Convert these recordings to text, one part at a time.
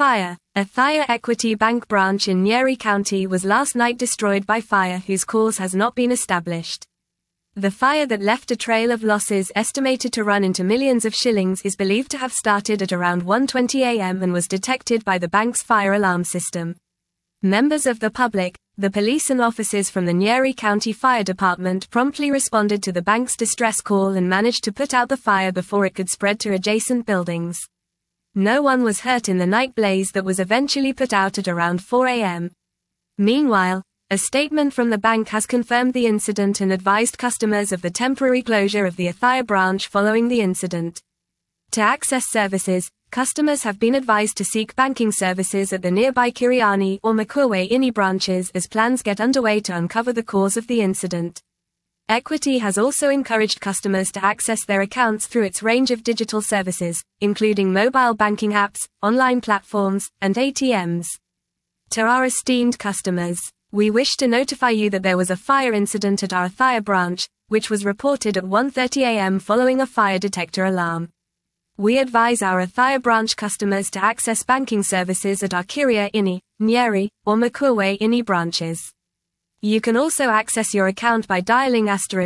Fire. Athaya Equity Bank branch in Nyeri County was last night destroyed by fire whose cause has not been established. The fire that left a trail of losses estimated to run into millions of shillings is believed to have started at around 1:20 a.m. and was detected by the bank's fire alarm system. Members of the public, the police and officers from the Nyeri County Fire Department promptly responded to the bank's distress call and managed to put out the fire before it could spread to adjacent buildings. No one was hurt in the night blaze that was eventually put out at around 4 a.m. Meanwhile, a statement from the bank has confirmed the incident and advised customers of the temporary closure of the Athaya branch following the incident. To access services, customers have been advised to seek banking services at the nearby Kiriani or Makuwe Ini branches as plans get underway to uncover the cause of the incident. Equity has also encouraged customers to access their accounts through its range of digital services, including mobile banking apps, online platforms, and ATMs. To our esteemed customers, we wish to notify you that there was a fire incident at our Athaya branch, which was reported at 1:30 a.m. following a fire detector alarm. We advise our Athaya branch customers to access banking services at our Kiria Ini, Nyeri, or Makuwe Ini branches. You can also access your account by dialing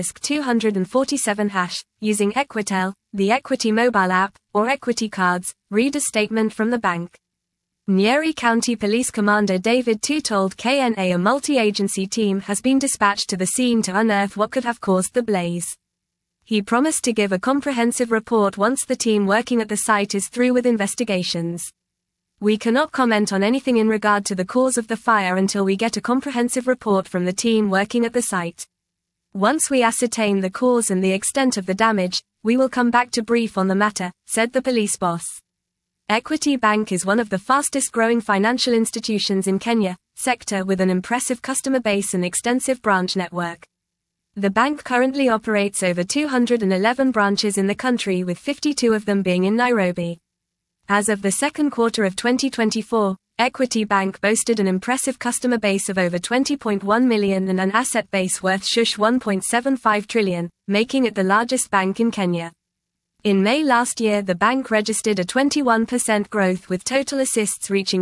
*247#, using Equitel, the Equity mobile app, or Equity cards. Read a statement from the bank. Nyeri County Police Commander David Tu told KNA a multi-agency team has been dispatched to the scene to unearth what could have caused the blaze. He promised to give a comprehensive report once the team working at the site is through with investigations. We cannot comment on anything in regard to the cause of the fire until we get a comprehensive report from the team working at the site. Once we ascertain the cause and the extent of the damage, we will come back to brief on the matter, said the police boss. Equity Bank is one of the fastest growing financial institutions in Kenya sector with an impressive customer base and extensive branch network. The bank currently operates over 211 branches in the country, with 52 of them being in Nairobi. As of the second quarter of 2024, Equity Bank boasted an impressive customer base of over 20.1 million and an asset base worth sh$1.75 trillion, making it the largest bank in Kenya. In May last year, the bank registered a 21% growth, with total assists reaching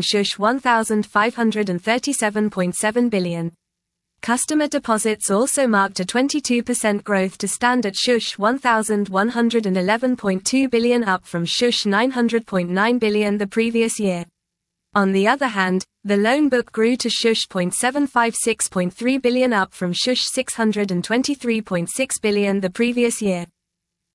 sh$1,537.7 billion. Customer deposits also marked a 22% growth to stand at sh$1,111.2 billion, up from sh$900.9 billion the previous year. On the other hand, the loan book grew to sh$756.3 billion, up from sh$623.6 billion the previous year.